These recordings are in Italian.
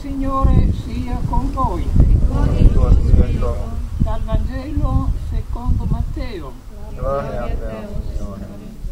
Signore sia con voi. Con il tuo spirito. Dal Vangelo secondo Matteo. Gloria a te, Signore.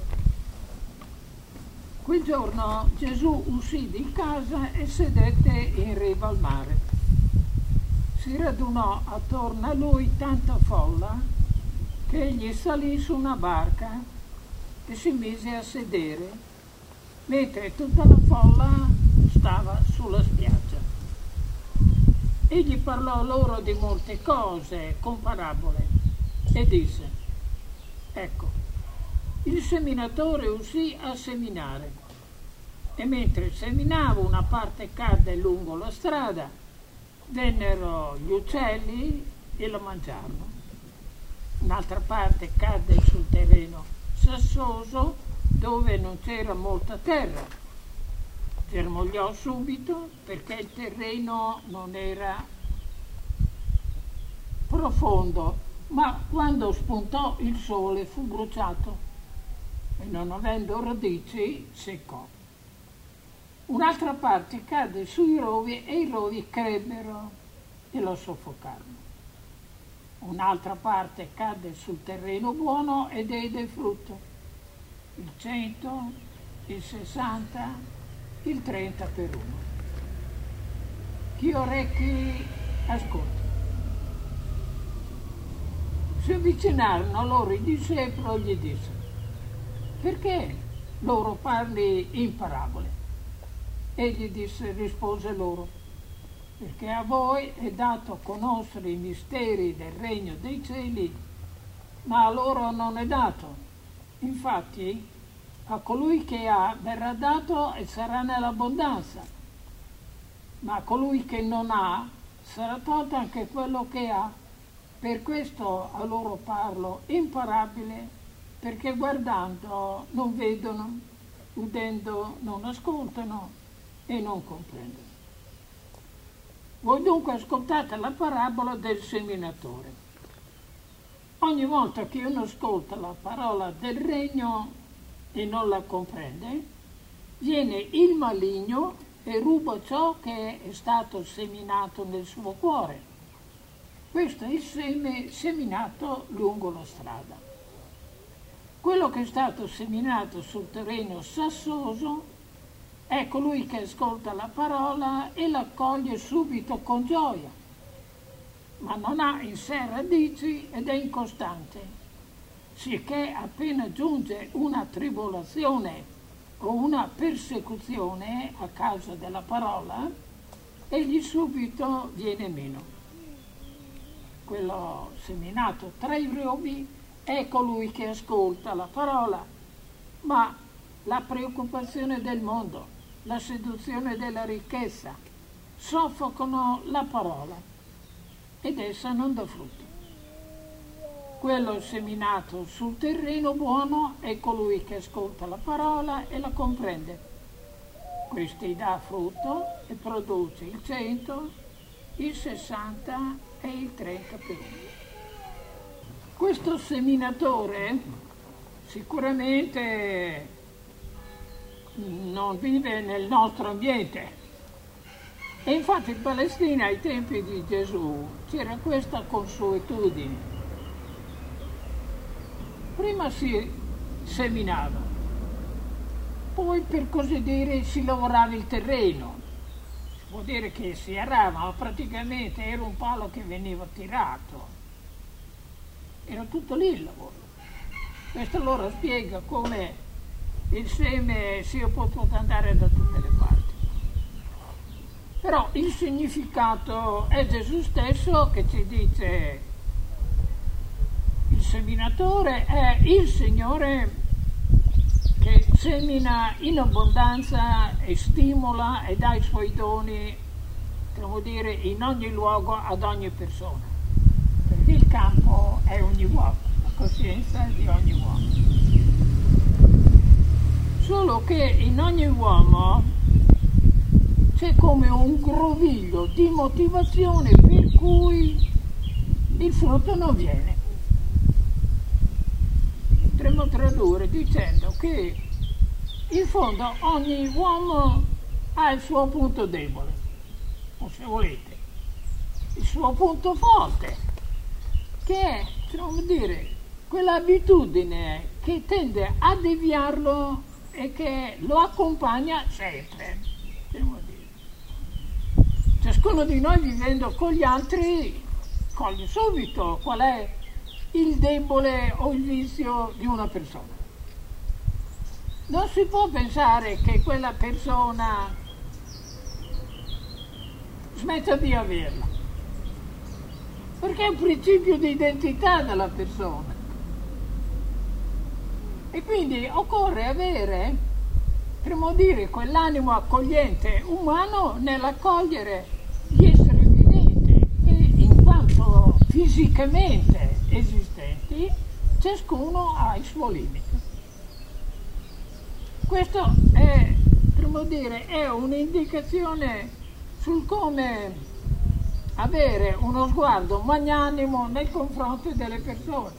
Quel giorno Gesù uscì di casa e sedette in riva al mare. Si radunò attorno a lui tanta folla che egli salì su una barca e si mise a sedere, mentre tutta la folla stava sulla spiaggia. Egli parlò loro di molte cose con parabole e disse: ecco, il seminatore uscì a seminare e mentre seminava una parte cadde lungo la strada, vennero gli uccelli e la mangiarono. Un'altra parte cadde sul terreno sassoso dove non c'era molta terra. Germogliò subito perché il terreno non era profondo, ma quando spuntò il sole fu bruciato e non avendo radici seccò. Un'altra parte cadde sui rovi e i rovi crebbero e lo soffocarono. Un'altra parte cadde sul terreno buono e diede frutto, il 100, il 60, il 30 per uno. Chi ha orecchi ascolta. Si avvicinarono a loro i discepoli e gli dissero: perché loro parli in parabole? Egli rispose loro: perché a voi è dato conoscere i misteri del regno dei cieli, ma a loro non è dato. Infatti, a colui che ha verrà dato e sarà nell'abbondanza, ma a colui che non ha sarà tolto anche quello che ha. Per questo a loro parlo in parabole, perché guardando non vedono, udendo non ascoltano e non comprendono. Voi dunque ascoltate la parabola del seminatore. Ogni volta che uno ascolta la parola del regno e non la comprende, viene il maligno e ruba ciò che è stato seminato nel suo cuore. Questo è il seme seminato lungo la strada. Quello che è stato seminato sul terreno sassoso è colui che ascolta la parola e l'accoglie subito con gioia, ma non ha in sé radici ed è incostante, sicché appena giunge una tribolazione o una persecuzione a causa della parola, egli subito viene meno. Quello seminato tra i rovi è colui che ascolta la parola, ma la preoccupazione del mondo, la seduzione della ricchezza soffocano la parola ed essa non dà frutto. Quello seminato sul terreno buono è colui che ascolta la parola e la comprende. Questi dà frutto e produce il 100, il 60 e il 30 per uno. Questo seminatore sicuramente non vive nel nostro ambiente. E infatti in Palestina ai tempi di Gesù c'era questa consuetudine. Prima si seminava, poi per così dire si lavorava il terreno. Si può dire che si arava, ma praticamente era un palo che veniva tirato. Era tutto lì il lavoro. Questo allora spiega come il seme sia potuto andare da tutte le parti. Però il significato è Gesù stesso che ci dice: il seminatore è il Signore che semina in abbondanza e stimola e dà i suoi doni, devo dire, in ogni luogo ad ogni persona. Perché il campo è ogni uomo, la coscienza di ogni uomo. Solo che in ogni uomo c'è come un groviglio di motivazione per cui il frutto non viene. Potremmo tradurre dicendo che in fondo ogni uomo ha il suo punto debole o se volete, il suo punto forte, che è, possiamo dire, quell'abitudine che tende a deviarlo e che lo accompagna sempre. Possiamo dire. Ciascuno di noi, vivendo con gli altri, coglie subito qual è il debole o il vizio di una persona. Non si può pensare che quella persona smetta di averla, perché è un principio di identità della persona. E quindi occorre avere, potremmo dire, quell'animo accogliente umano nell'accogliere gli esseri viventi che, in quanto fisicamente esistenti, ciascuno ha il suo limite. Questo è, potremmo dire, è un'indicazione sul come avere uno sguardo magnanimo nei confronti delle persone.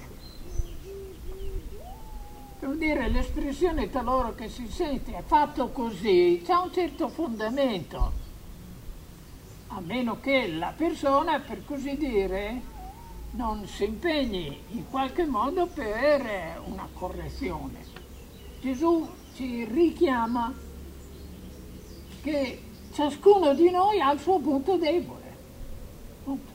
Per dire, l'espressione talora che si sente è fatto così, c'ha un certo fondamento, a meno che la persona, per così dire, non si impegni in qualche modo per una correzione. Gesù ci richiama che ciascuno di noi ha il suo punto debole. Punto.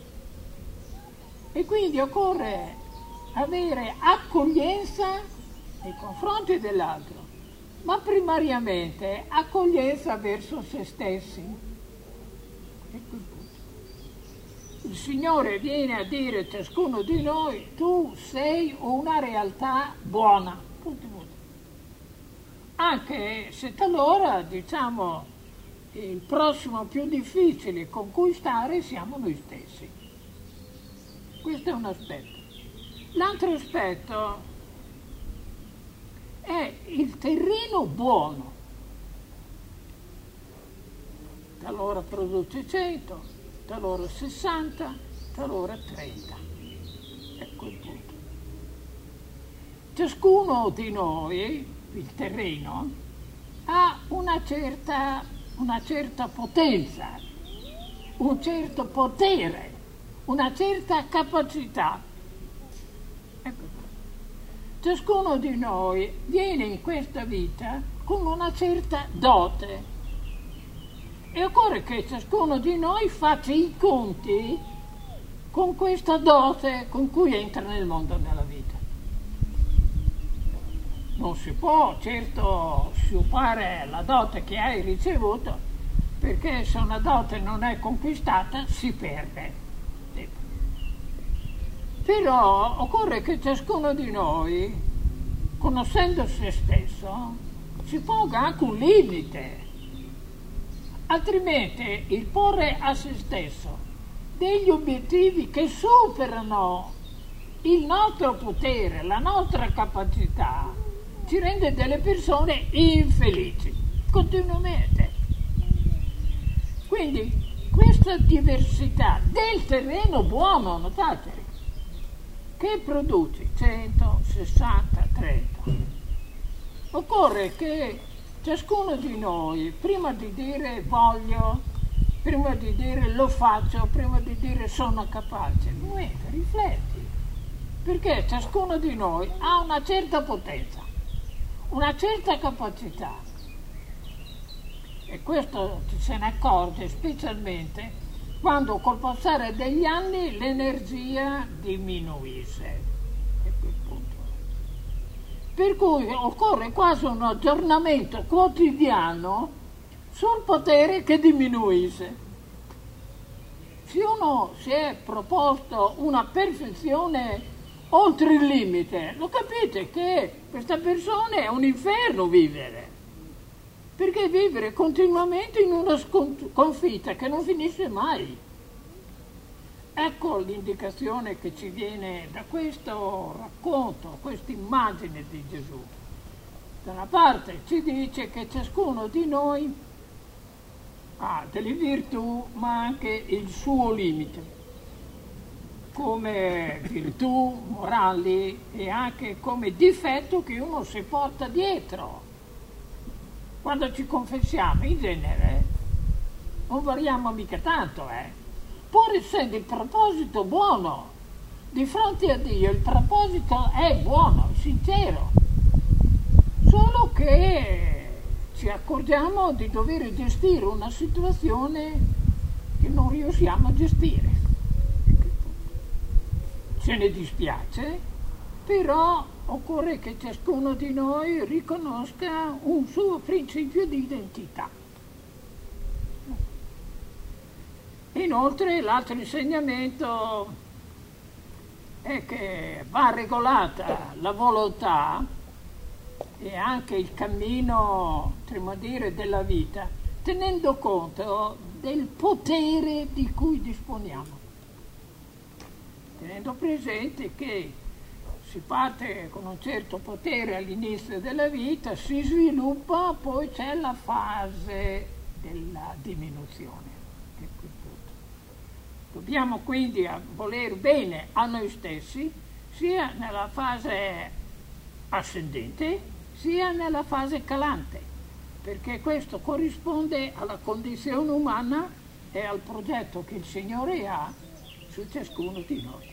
E quindi occorre avere accoglienza nei confronti dell'altro, ma primariamente accoglienza verso se stessi. Ecco il punto. Il Signore viene a dire a ciascuno di noi: tu sei una realtà buona. Punto. Anche se talora, diciamo, il prossimo più difficile conquistare siamo noi stessi. Questo è un aspetto. L'altro aspetto è il terreno buono. Talora produce 100, talora 60, talora 30. Ecco il punto. Ciascuno di noi, il terreno, ha una certa potenza, un certo potere, una certa capacità. Ecco. Ciascuno di noi viene in questa vita con una certa dote e occorre che ciascuno di noi faccia i conti con questa dote con cui entra nel mondo della vita. Non si può certo sciupare la dote che hai ricevuto, perché se una dote non è conquistata si perde. Però occorre che ciascuno di noi, conoscendo se stesso, si ponga anche un limite. Altrimenti il porre a se stesso degli obiettivi che superano il nostro potere, la nostra capacità, ci rende delle persone infelici, continuamente. Quindi questa diversità del terreno buono, notate, che produce 100, 60, 30. Occorre che ciascuno di noi, prima di dire voglio, prima di dire lo faccio, prima di dire sono capace, rifletti, perché ciascuno di noi ha una certa potenza, una certa capacità, e questo ci se ne accorge specialmente quando col passare degli anni l'energia diminuisce. Ecco il punto. Per cui occorre quasi un aggiornamento quotidiano sul potere che diminuisce. Se uno si è proposto una perfezione oltre il limite, lo capite che questa persona è un inferno vivere, perché vivere continuamente in una sconfitta che non finisce mai. Ecco l'indicazione che ci viene da questo racconto, questa immagine di Gesù. Da una parte ci dice che ciascuno di noi ha delle virtù, ma anche il suo limite, come virtù morali e anche come difetto che uno si porta dietro. Quando ci confessiamo, in genere, non variamo mica tanto, pur essendo il proposito buono. Di fronte a Dio il proposito è buono, sincero, solo che ci accorgiamo di dover gestire una situazione che non riusciamo a gestire. Ce ne dispiace, però occorre che ciascuno di noi riconosca un suo principio di identità. Inoltre l'altro insegnamento è che va regolata la volontà e anche il cammino, potremmo dire, della vita, tenendo conto del potere di cui disponiamo, tenendo presente che si parte con un certo potere all'inizio della vita, si sviluppa, poi c'è la fase della diminuzione. Dobbiamo quindi voler bene a noi stessi, sia nella fase ascendente, sia nella fase calante, perché questo corrisponde alla condizione umana e al progetto che il Signore ha su ciascuno di noi.